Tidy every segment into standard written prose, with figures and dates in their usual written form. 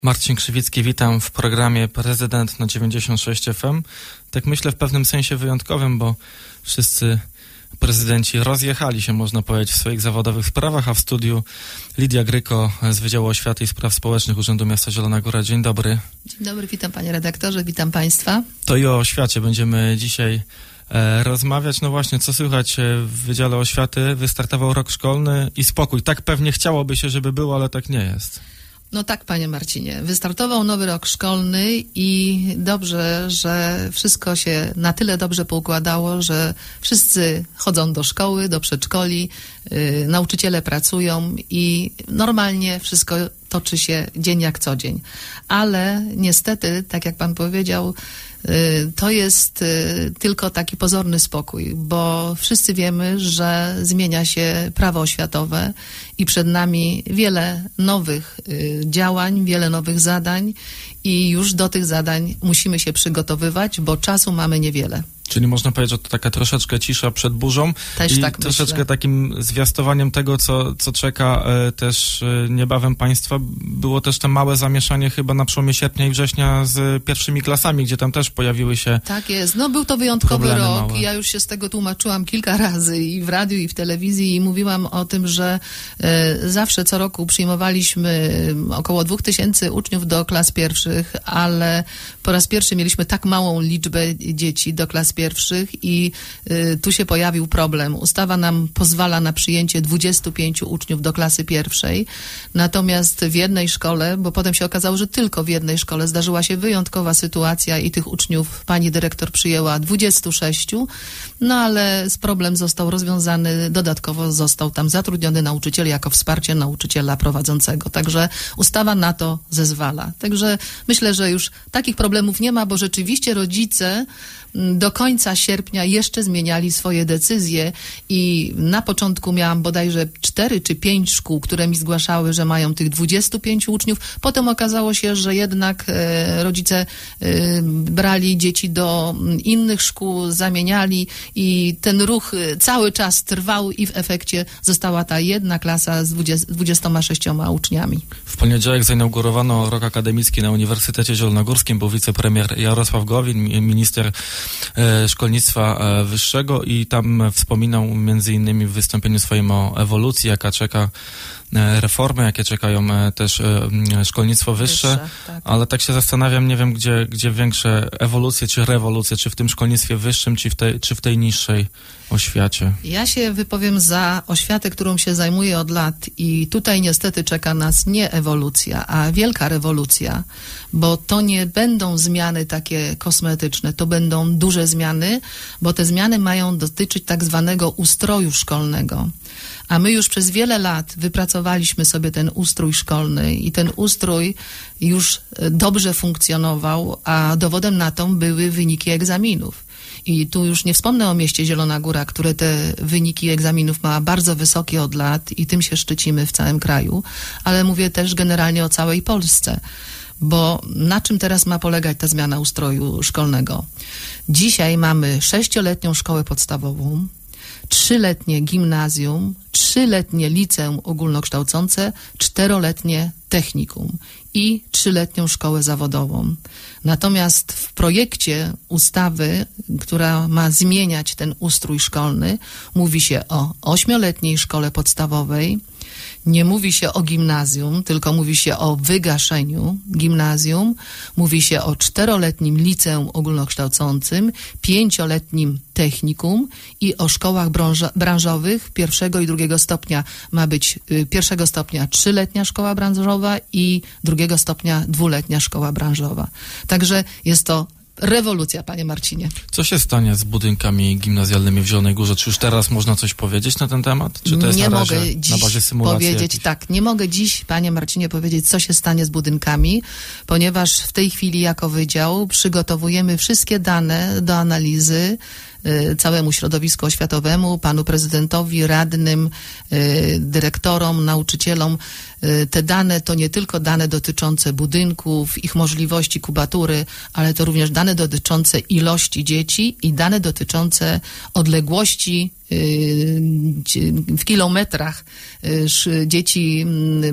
Marcin Krzywicki, witam w programie Prezydent na 96 FM. Tak myślę w pewnym sensie wyjątkowym, bo wszyscy prezydenci rozjechali się, można powiedzieć, w swoich zawodowych sprawach, a w studiu Lidia Gryko z Wydziału Oświaty i Spraw Społecznych Urzędu Miasta Zielona Góra. Dzień dobry. Dzień dobry, witam panie redaktorze, witam państwa. To i o oświacie będziemy dzisiaj rozmawiać. No właśnie, co słychać w Wydziale Oświaty? Wystartował rok szkolny i spokój. Tak pewnie chciałoby się, żeby było, ale tak nie jest. No tak, panie Marcinie. Wystartował nowy rok szkolny i dobrze, że wszystko się na tyle dobrze poukładało, że wszyscy chodzą do szkoły, do przedszkoli, nauczyciele pracują i normalnie wszystko toczy się dzień jak co dzień. Ale niestety, tak jak pan powiedział, to jest tylko taki pozorny spokój, bo wszyscy wiemy, że zmienia się prawo oświatowe i przed nami wiele nowych działań, wiele nowych zadań i już do tych zadań musimy się przygotowywać, bo czasu mamy niewiele. Czyli można powiedzieć, że to taka troszeczkę cisza przed burzą. Też i tak troszeczkę myślę. Takim zwiastowaniem tego, co czeka też niebawem państwa. Było też to małe zamieszanie chyba na przełomie sierpnia i września z pierwszymi klasami, gdzie tam też pojawiły się Tak jest. No był to wyjątkowy rok. małe. Ja już się z tego tłumaczyłam kilka razy i w radiu, i w telewizji i mówiłam o tym, że zawsze co roku przyjmowaliśmy około 2000 uczniów do klas pierwszych, ale po raz pierwszy mieliśmy tak małą liczbę dzieci do klas pierwszych i tu się pojawił problem. Ustawa nam pozwala na przyjęcie 25 uczniów do klasy pierwszej, natomiast w jednej szkole, bo potem się okazało, że tylko w jednej szkole zdarzyła się wyjątkowa sytuacja i tych uczniów pani dyrektor przyjęła 26, no ale problem został rozwiązany, dodatkowo został tam zatrudniony nauczyciel jako wsparcie nauczyciela prowadzącego, także ustawa na to zezwala. Także myślę, że już takich problemów nie ma, bo rzeczywiście rodzice do końca sierpnia jeszcze zmieniali swoje decyzje i na początku miałam bodajże 4 czy 5 szkół, które mi zgłaszały, że mają tych 25 uczniów. Potem okazało się, że jednak rodzice brali dzieci do innych szkół, zamieniali i ten ruch cały czas trwał i w efekcie została ta jedna klasa z 26 uczniami. W poniedziałek zainaugurowano rok akademicki na Uniwersytecie Zielonogórskim. Był wicepremier Jarosław Gowin, minister szkolnictwa wyższego i tam wspominał między innymi w wystąpieniu swoim o ewolucji, jaka czeka reformy, jakie czekają też szkolnictwo wyższe, tak. Ale tak się zastanawiam, nie wiem, gdzie większe ewolucje czy rewolucje, czy w tym szkolnictwie wyższym, czy w tej niższej oświacie. Ja się wypowiem za oświatę, którą się zajmuję od lat i tutaj niestety czeka nas nie ewolucja, a wielka rewolucja, bo to nie będą zmiany takie kosmetyczne, to będą duże zmiany, bo te zmiany mają dotyczyć tak zwanego ustroju szkolnego. A my już przez wiele lat wypracowaliśmy sobie ten ustrój szkolny i ten ustrój już dobrze funkcjonował, a dowodem na to były wyniki egzaminów. I tu już nie wspomnę o mieście Zielona Góra, które te wyniki egzaminów ma bardzo wysokie od lat i tym się szczycimy w całym kraju, ale mówię też generalnie o całej Polsce. Bo na czym teraz ma polegać ta zmiana ustroju szkolnego? Dzisiaj mamy 6-letnią szkołę podstawową, 3-letnie gimnazjum, 3-letnie liceum ogólnokształcące, 4-letnie technikum i 3-letnią szkołę zawodową. Natomiast w projekcie ustawy, która ma zmieniać ten ustrój szkolny, mówi się o 8-letniej szkole podstawowej, nie mówi się o gimnazjum, tylko mówi się o wygaszeniu gimnazjum, mówi się o 4-letnim liceum ogólnokształcącym, 5-letnim technikum i o szkołach branżowych 1. i 2. stopnia. Ma być 1. stopnia 3-letnia szkoła branżowa i 2. stopnia 2-letnia szkoła branżowa. Także jest to rewolucja, panie Marcinie. Co się stanie z budynkami gimnazjalnymi w Zielonej Górze? Czy już teraz można coś powiedzieć na ten temat? Czy to jest nie na razie mogę dziś na bazie symulacji powiedzieć, jakichś? tak, nie mogę dziś, panie Marcinie, powiedzieć, co się stanie z budynkami, ponieważ w tej chwili jako wydział przygotowujemy wszystkie dane do analizy całemu środowisku oświatowemu, panu prezydentowi, radnym, dyrektorom, nauczycielom. Te dane to nie tylko dane dotyczące budynków, ich możliwości, kubatury, ale to również dane dotyczące ilości dzieci i dane dotyczące odległości w kilometrach dzieci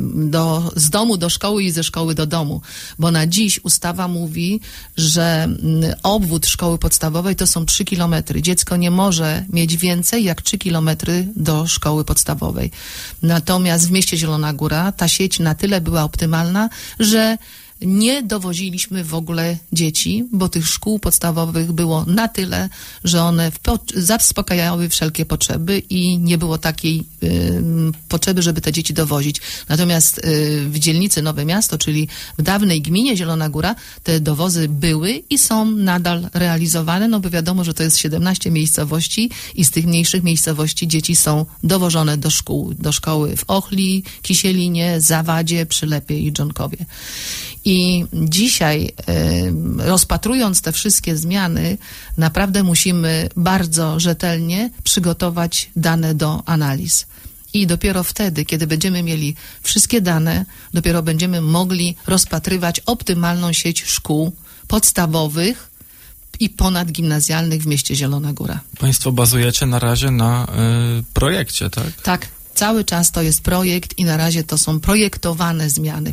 z domu do szkoły i ze szkoły do domu, bo na dziś ustawa mówi, że obwód szkoły podstawowej to są 3 kilometry. Dziecko nie może mieć więcej jak 3 kilometry do szkoły podstawowej. Natomiast w mieście Zielona Góra ta sieć na tyle była optymalna, że nie dowoziliśmy w ogóle dzieci, bo tych szkół podstawowych było na tyle, że one zaspokajały wszelkie potrzeby i nie było takiej potrzeby, żeby te dzieci dowozić. Natomiast w dzielnicy Nowe Miasto, czyli w dawnej gminie Zielona Góra, te dowozy były i są nadal realizowane, no bo wiadomo, że to jest 17 miejscowości i z tych mniejszych miejscowości dzieci są dowożone do szkół, do szkoły w Ochli, Kisielinie, Zawadzie, Przylepie i Dżonkowie. I dzisiaj, rozpatrując te wszystkie zmiany, naprawdę musimy bardzo rzetelnie przygotować dane do analiz. I dopiero wtedy, kiedy będziemy mieli wszystkie dane, dopiero będziemy mogli rozpatrywać optymalną sieć szkół podstawowych i ponadgimnazjalnych w mieście Zielona Góra. Państwo bazujecie na razie na projekcie, tak? Tak. Cały czas to jest projekt i na razie to są projektowane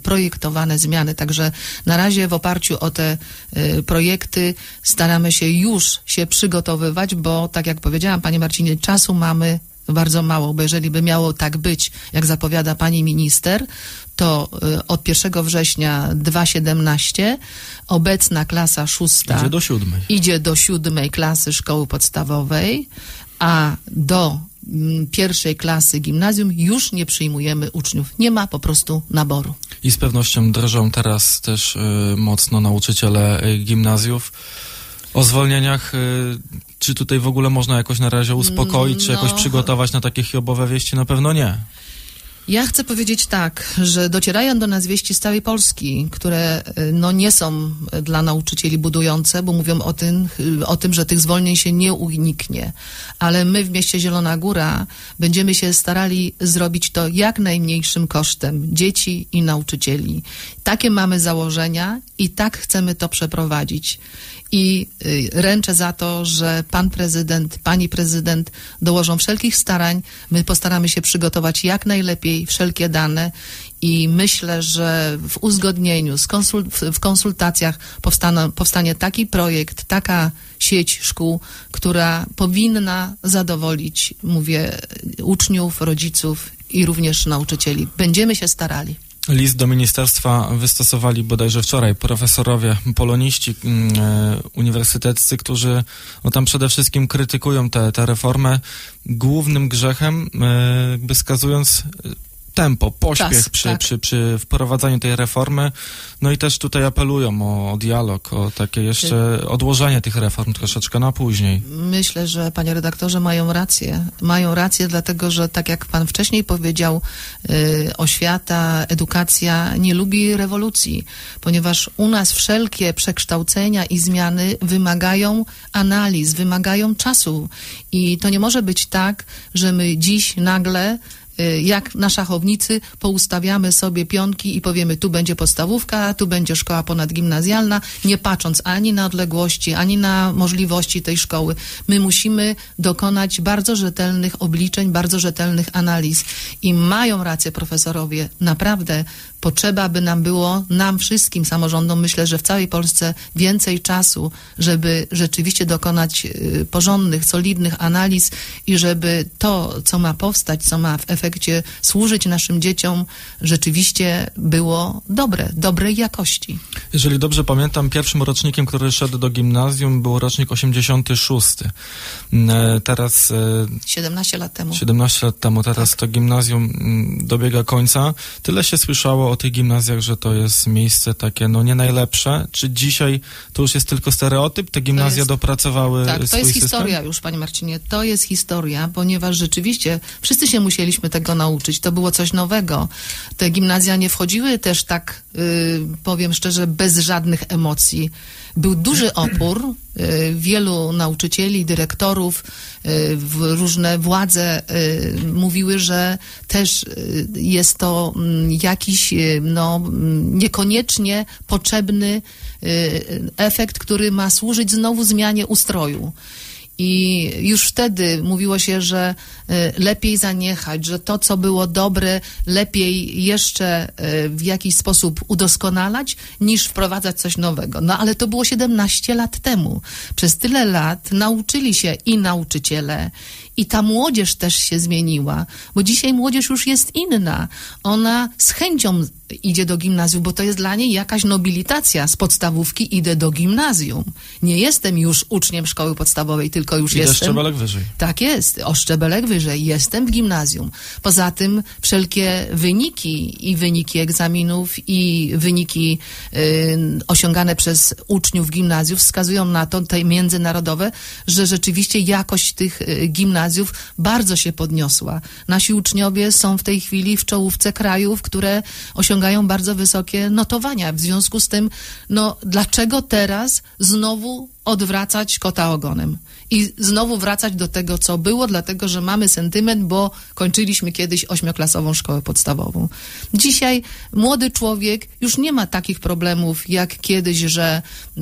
zmiany, także na razie w oparciu o te projekty staramy się już się przygotowywać, bo tak jak powiedziałam, Panie Marcinie, czasu mamy bardzo mało, bo jeżeli by miało tak być, jak zapowiada Pani Minister, to od 1 września 2017 obecna klasa 6 idzie do 7 klasy szkoły podstawowej, a do 1 klasy gimnazjum już nie przyjmujemy uczniów. Nie ma po prostu naboru. I z pewnością drżą teraz też mocno nauczyciele gimnazjów. O zwolnieniach, czy tutaj w ogóle można jakoś na razie uspokoić, czy jakoś przygotować na takie hiobowe wieści? Na pewno nie. Ja chcę powiedzieć tak, że docierają do nas wieści z całej Polski, które nie są dla nauczycieli budujące, bo mówią o tym, że tych zwolnień się nie uniknie. Ale my w mieście Zielona Góra będziemy się starali zrobić to jak najmniejszym kosztem dzieci i nauczycieli. Takie mamy założenia i tak chcemy to przeprowadzić. I ręczę za to, że pan prezydent, pani prezydent dołożą wszelkich starań. My postaramy się przygotować jak najlepiej wszelkie dane i myślę, że w uzgodnieniu, w konsultacjach powstanie taki projekt, taka sieć szkół, która powinna zadowolić, mówię, uczniów, rodziców i również nauczycieli. Będziemy się starali. List do ministerstwa wystosowali bodajże wczoraj profesorowie, poloniści uniwersyteccy, którzy tam przede wszystkim krytykują tę reformę głównym grzechem, jakby wskazując tempo, pośpiech przy wprowadzaniu tej reformy. No i też tutaj apelują o dialog, o takie jeszcze odłożenie tych reform troszeczkę na później. Myślę, że panie redaktorze mają rację. Mają rację, dlatego że tak jak pan wcześniej powiedział, oświata, edukacja nie lubi rewolucji, ponieważ u nas wszelkie przekształcenia i zmiany wymagają analiz, wymagają czasu. I to nie może być tak, że my dziś nagle jak na szachownicy poustawiamy sobie pionki i powiemy, tu będzie podstawówka, tu będzie szkoła ponadgimnazjalna, nie patrząc ani na odległości, ani na możliwości tej szkoły. My musimy dokonać bardzo rzetelnych obliczeń, bardzo rzetelnych analiz. I mają rację profesorowie, naprawdę potrzeba by nam było, nam wszystkim samorządom, myślę, że w całej Polsce więcej czasu, żeby rzeczywiście dokonać porządnych, solidnych analiz i żeby to, co ma powstać, co ma w efekcie służyć naszym dzieciom, rzeczywiście było dobrej jakości. Jeżeli dobrze pamiętam, pierwszym rocznikiem, który szedł do gimnazjum, był rocznik 86. Teraz 17 lat temu. 17 lat temu, teraz tak. To gimnazjum dobiega końca. Tyle się słyszało o tych gimnazjach, że to jest miejsce takie, nie najlepsze. Czy dzisiaj to już jest tylko stereotyp? Te gimnazja dopracowały swój system? To jest historia już, panie Marcinie. To jest historia, ponieważ rzeczywiście wszyscy się musieliśmy tego nauczyć. To było coś nowego. Te gimnazja nie wchodziły też tak, powiem szczerze, bez żadnych emocji. Był duży opór. Wielu nauczycieli, dyrektorów, różne władze mówiły, że też jest to jakiś niekoniecznie potrzebny efekt, który ma służyć znowu zmianie ustroju. I już wtedy mówiło się, że lepiej zaniechać, że to, co było dobre, lepiej jeszcze w jakiś sposób udoskonalać, niż wprowadzać coś nowego. No ale to było 17 lat temu. Przez tyle lat nauczyli się i nauczyciele, i ta młodzież też się zmieniła, bo dzisiaj młodzież już jest inna. Ona z chęcią idzie do gimnazjum, bo to jest dla niej jakaś nobilitacja. Z podstawówki idę do gimnazjum. Nie jestem już uczniem szkoły podstawowej, tylko już jestem... szczebelek wyżej. Tak jest, o szczebelek wyżej. Jestem w gimnazjum. Poza tym wszelkie wyniki egzaminów i wyniki osiągane przez uczniów gimnazjów wskazują na to, te międzynarodowe, że rzeczywiście jakość tych gimnazjów bardzo się podniosła. Nasi uczniowie są w tej chwili w czołówce krajów, które osiągają bardzo wysokie notowania. W związku z tym, no dlaczego teraz znowu odwracać kota ogonem i znowu wracać do tego, co było, dlatego, że mamy sentyment, bo kończyliśmy kiedyś 8-klasową szkołę podstawową. Dzisiaj młody człowiek już nie ma takich problemów jak kiedyś, że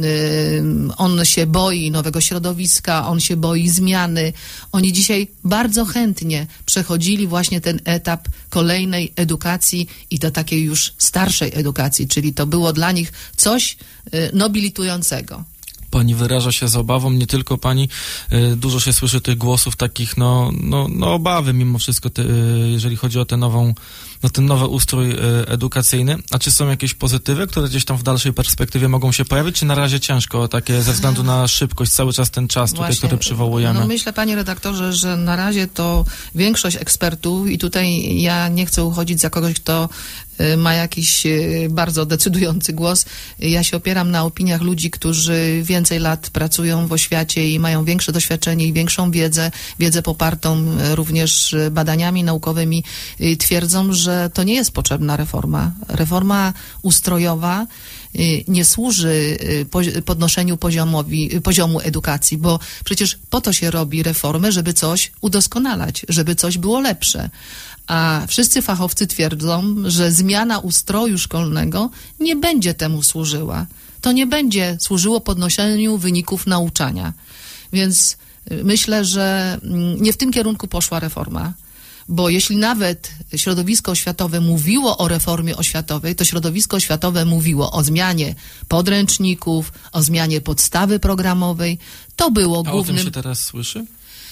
on się boi nowego środowiska, on się boi zmiany. Oni dzisiaj bardzo chętnie przechodzili właśnie ten etap kolejnej edukacji i do takiej już starszej edukacji, czyli to było dla nich coś nobilitującego. Pani wyraża się z obawą, nie tylko pani, dużo się słyszy tych głosów takich, obawy mimo wszystko, jeżeli chodzi o ten nowy ustrój edukacyjny. A czy są jakieś pozytywy, które gdzieś tam w dalszej perspektywie mogą się pojawić, czy na razie ciężko, takie ze względu na szybkość, cały czas ten czas tutaj, który przywołujemy? No myślę, panie redaktorze, że na razie to większość ekspertów i tutaj ja nie chcę uchodzić za kogoś, kto ma jakiś bardzo decydujący głos. Ja się opieram na opiniach ludzi, którzy więcej lat pracują w oświacie i mają większe doświadczenie i większą wiedzę popartą również badaniami naukowymi. Twierdzą, że to nie jest potrzebna reforma. Reforma ustrojowa nie służy podnoszeniu poziomu edukacji, bo przecież po to się robi reformę, żeby coś udoskonalać, żeby coś było lepsze. A wszyscy fachowcy twierdzą, że zmiana ustroju szkolnego nie będzie temu służyła. To nie będzie służyło podnoszeniu wyników nauczania. Więc myślę, że nie w tym kierunku poszła reforma. Bo jeśli nawet środowisko oświatowe mówiło o reformie oświatowej, to środowisko oświatowe mówiło o zmianie podręczników, o zmianie podstawy programowej. To było głównym... A o tym się teraz słyszy?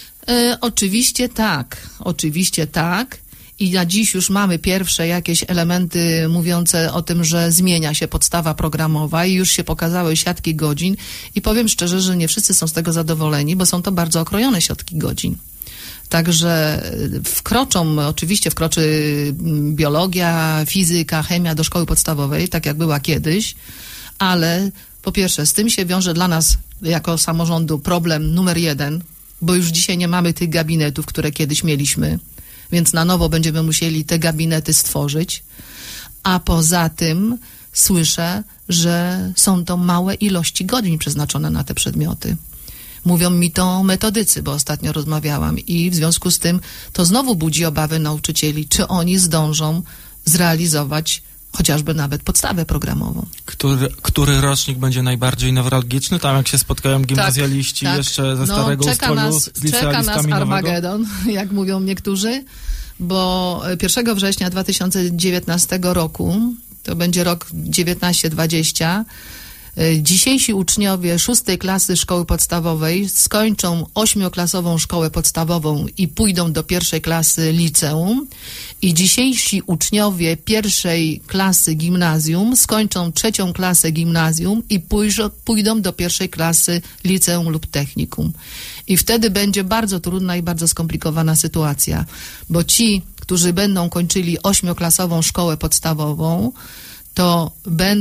Oczywiście tak. I na dziś już mamy pierwsze jakieś elementy mówiące o tym, że zmienia się podstawa programowa i już się pokazały siatki godzin. I powiem szczerze, że nie wszyscy są z tego zadowoleni, bo są to bardzo okrojone siatki godzin. Także oczywiście wkroczy biologia, fizyka, chemia do szkoły podstawowej, tak jak była kiedyś, ale po pierwsze z tym się wiąże dla nas jako samorządu problem numer 1, bo już dzisiaj nie mamy tych gabinetów, które kiedyś mieliśmy, więc na nowo będziemy musieli te gabinety stworzyć, a poza tym słyszę, że są to małe ilości godzin przeznaczone na te przedmioty. Mówią mi to metodycy, bo ostatnio rozmawiałam i w związku z tym to znowu budzi obawy nauczycieli, czy oni zdążą zrealizować chociażby nawet podstawę programową. Który rocznik będzie najbardziej newralgiczny? Tam jak się spotkają gimnazjaliści jeszcze ze starego ustroju z licealistami czeka nas nowego? Armagedon, jak mówią niektórzy, bo 1 września 2019 roku, to będzie rok 19-20, dzisiejsi uczniowie 6. klasy szkoły podstawowej skończą 8-klasową szkołę podstawową i pójdą do 1. klasy liceum i dzisiejsi uczniowie 1. klasy gimnazjum skończą 3. klasę gimnazjum i pójdą do 1. klasy liceum lub technikum. I wtedy będzie bardzo trudna i bardzo skomplikowana sytuacja, bo ci, którzy będą kończyli 8-klasową szkołę podstawową, to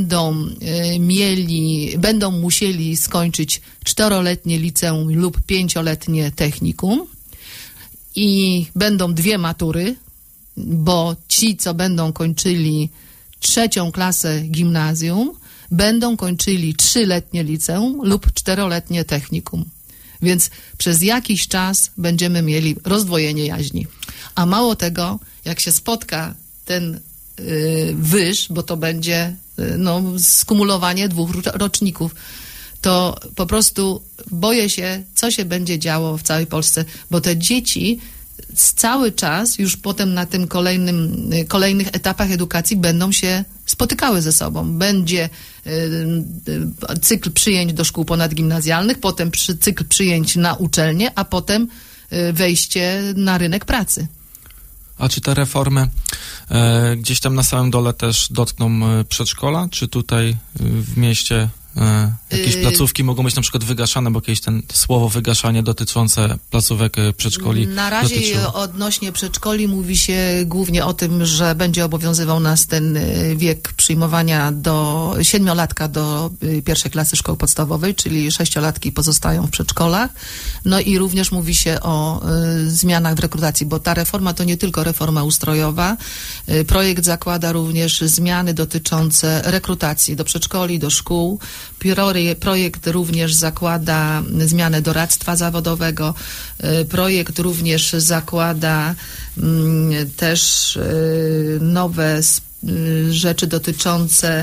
będą musieli skończyć 4-letnie liceum lub 5-letnie technikum i będą 2 matury, bo ci, co będą kończyli 3. klasę gimnazjum, będą kończyli 3-letnie liceum lub 4-letnie technikum. Więc przez jakiś czas będziemy mieli rozdwojenie jaźni. A mało tego, jak się spotka ten wyż, bo to będzie skumulowanie 2 roczników, to po prostu boję się, co się będzie działo w całej Polsce, bo te dzieci cały czas, już potem na tym kolejnych etapach edukacji będą się spotykały ze sobą. Będzie cykl przyjęć do szkół ponadgimnazjalnych, potem cykl przyjęć na uczelnie, a potem wejście na rynek pracy. A czy te reformy gdzieś tam na samym dole też dotkną przedszkola? Czy tutaj w mieście jakieś placówki mogą być na przykład wygaszane, bo jakieś słowo wygaszanie dotyczące placówek przedszkoli na razie dotyczyło? Odnośnie przedszkoli mówi się głównie o tym, że będzie obowiązywał nas ten wiek przyjmowania do 7-latka do pierwszej klasy szkoły podstawowej, czyli 6-latki pozostają w przedszkolach. No i również mówi się o zmianach w rekrutacji, bo ta reforma to nie tylko reforma ustrojowa. Projekt zakłada również zmiany dotyczące rekrutacji do przedszkoli, do szkół. Projekt również zakłada zmianę doradztwa zawodowego. Projekt również zakłada też nowe rzeczy dotyczące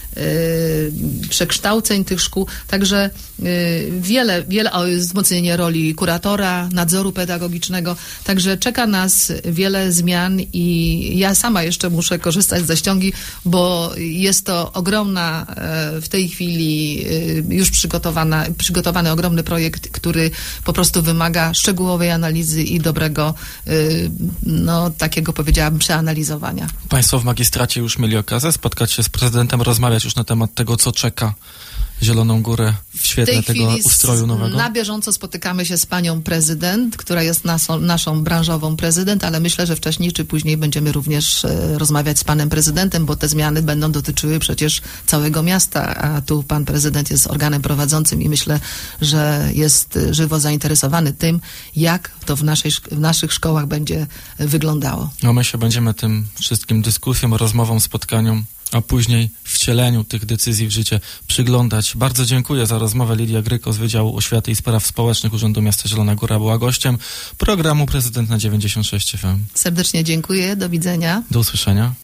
przekształceń tych szkół, także wiele wzmocnienie roli kuratora, nadzoru pedagogicznego, także czeka nas wiele zmian i ja sama jeszcze muszę korzystać ze ściągi, bo jest to ogromna w tej chwili już przygotowany ogromny projekt, który po prostu wymaga szczegółowej analizy i dobrego, takiego powiedziałabym przeanalizowania. Państwo w magistracie już mieli okazję spotkać się z prezydentem, rozmawiać już na temat tego, co czeka Zieloną Górę w świetle tego ustroju nowego? Na bieżąco spotykamy się z panią prezydent, która jest naszą branżową prezydent, ale myślę, że wcześniej czy później będziemy również rozmawiać z panem prezydentem, bo te zmiany będą dotyczyły przecież całego miasta, a tu pan prezydent jest organem prowadzącym i myślę, że jest żywo zainteresowany tym, jak to w naszych szkołach będzie wyglądało. No my się będziemy tym wszystkim dyskusjom, rozmowom, spotkaniom, a później wcieleniu tych decyzji w życie przyglądać. Bardzo dziękuję za rozmowę. Lidia Gryko z Wydziału Oświaty i Spraw Społecznych Urzędu Miasta Zielona Góra była gościem programu Prezydent na 96 FM. Serdecznie dziękuję. Do widzenia. Do usłyszenia.